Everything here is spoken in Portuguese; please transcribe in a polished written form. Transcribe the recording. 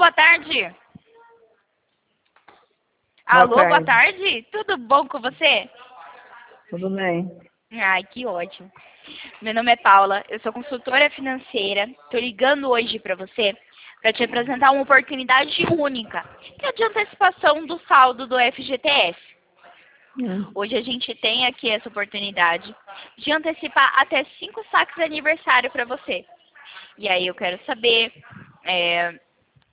boa tarde. Alô, boa tarde. Tudo bom com você? Tudo bem. Ai, que ótimo. Meu nome é Paula, eu sou consultora financeira. Tô ligando hoje para você para te apresentar uma oportunidade única, que é de antecipação do saldo do FGTS. Hoje a gente tem aqui essa oportunidade de antecipar até 5 saques de aniversário para você. E aí eu quero saber